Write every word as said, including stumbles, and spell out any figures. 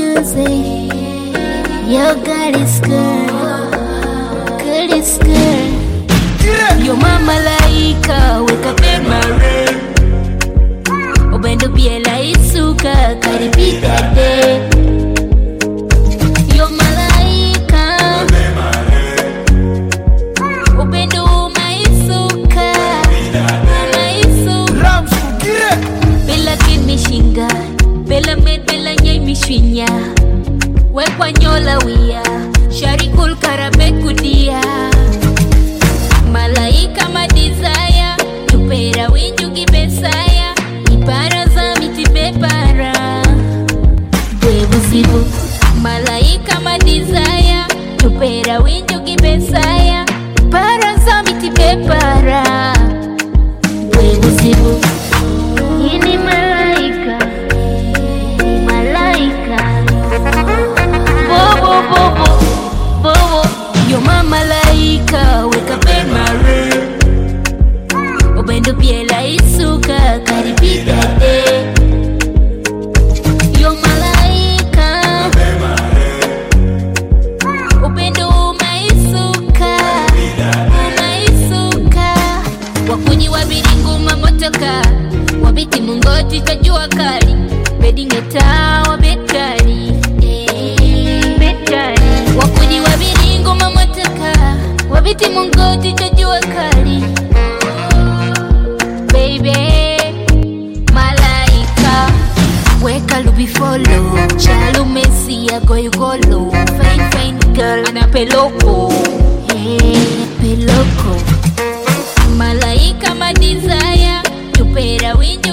Susie, your girl is good, good is good. Yo mama laika, weka pema re. Obendo biela isuka, karibika de. Yo malaika, obendo umaisuka, umaisuka. Bela kimi shinga, bela med bela nyai mishwinya. Wekwa nyola wia, sharikul karabe kudia. Malaika ma desire, tupera winju gibesaya. Ipara za miti bepara, bwebu sibu. Malaika ma desire, tupera winju gibesaya. Ipara za miti bepara, bwebu sibu. Ini malaika, malaika. Bobo bobo bobo, yo mama malaika, weka pema re. Obendo biela isuka, karibika de. Yo malaika, obendo umaisuka, umaisuka. Wakunyi wabiringu mamotoka, wabiti mungoti tajua kali. Bedingeta wabekali, wakunyi wabiringu mamotoka, wabiti mungoti tajua kali. Baby, malaika, weka lubi follow. Chalu mesi ya goyo golo. Fine fine girl, ana peloko. Hey, peloko. Malaika ma desire, tupera winjo